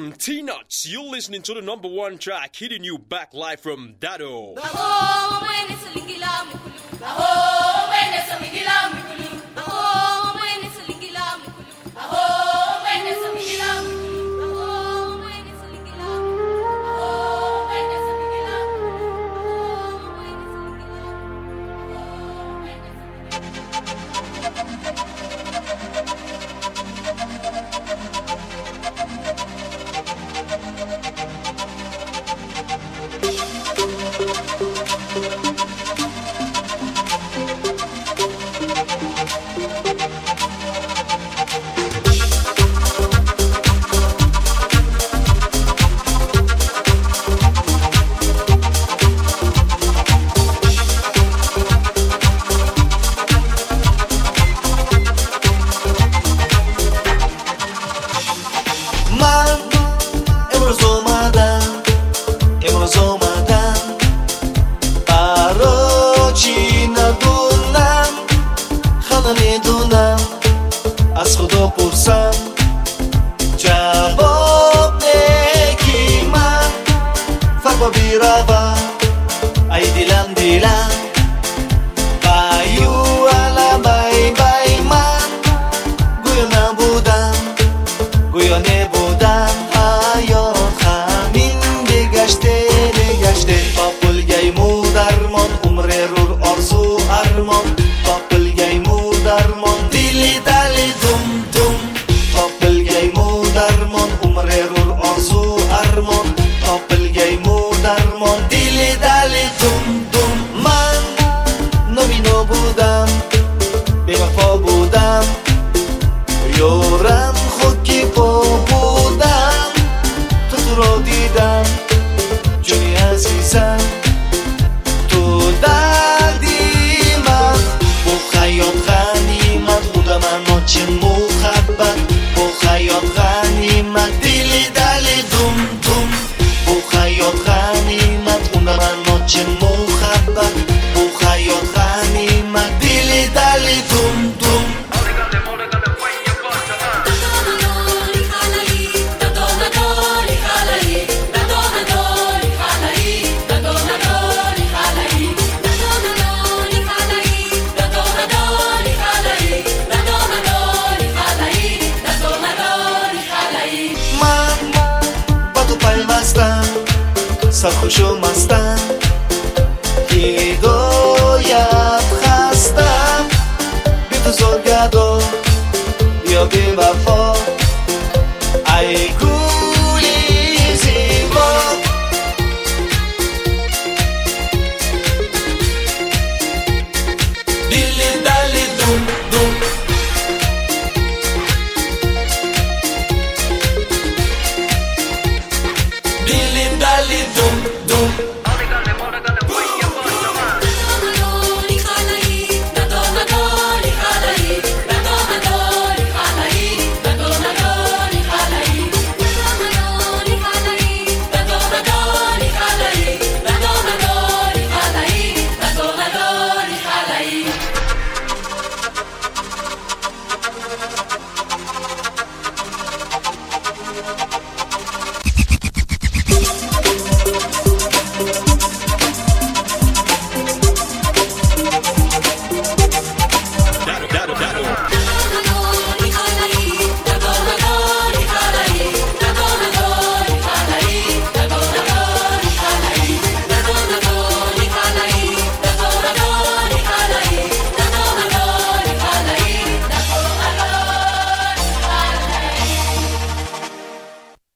from T-Nuts. You're listening to the number one track hitting you back live from Dado. از خدا پرسم جواب نگی من فرما بیروم ای دلم دلم بایو علا بای بای من گویا نبودم گویا نبودم حیات همین بگشته بگشته با پلگی مو درمان عمر رور آرزو ارمان با پلگی مو درمان دیلی دلی دوم دوم با پلگی مو درمان عمر رور آرزو ارمان با پلگی مو درمان دیلی دلی دوم دوم من نوینو بودم بی‌وفا بودم یارم خاکی پا بودم تو را دیدم جانی عزیزم تو دردی من با خیال غنیمت بودم اما چه محبت با خیال غنیمت دیلی دلی دوم دوم با خیال غنیمت بودم اما چه محبت با خیال غنیمت دیلی دلی دوم دوم سرخوش و مستم هدایت خستم بی تو زرگدار یا بی وفا ای گولی زیبا دیلی دلی دوم دوم دیلی دلی دوم دوم